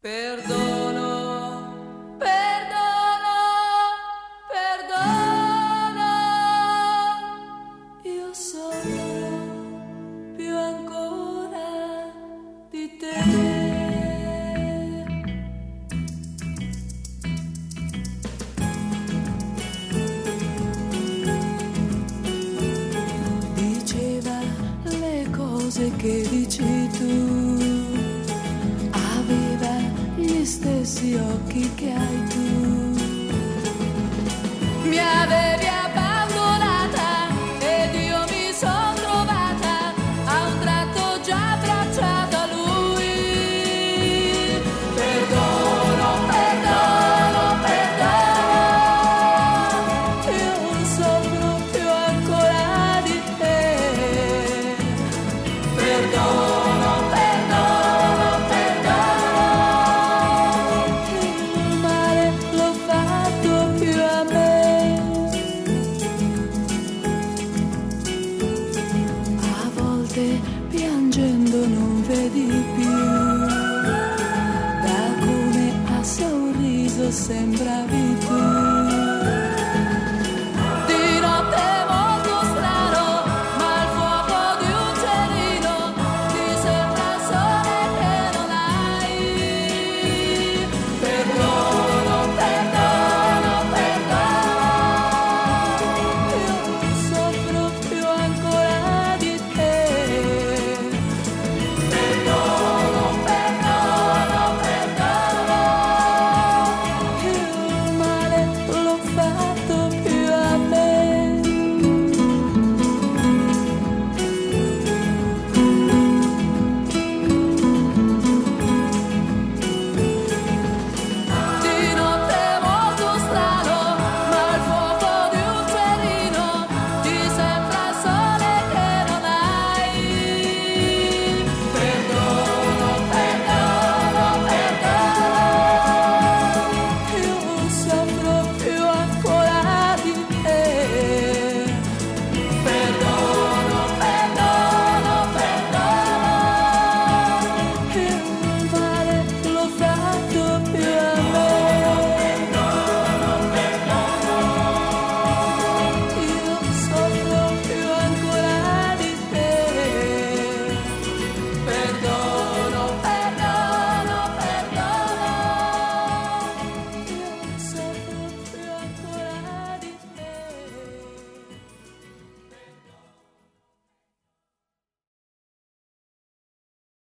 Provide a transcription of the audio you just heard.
Perdono, perdono, perdono, io soffro più ancora di te. Diceva le cose che dici tu, gli stessi occhi che hai tu. Mi avevi abbandonata ed io mi son trovata a un tratto già abbracciata a lui. Perdono, perdono, perdono, io non soffro più ancora di te. Perdono. Piangendo non vedi più, da come a sorriso sembravi tu.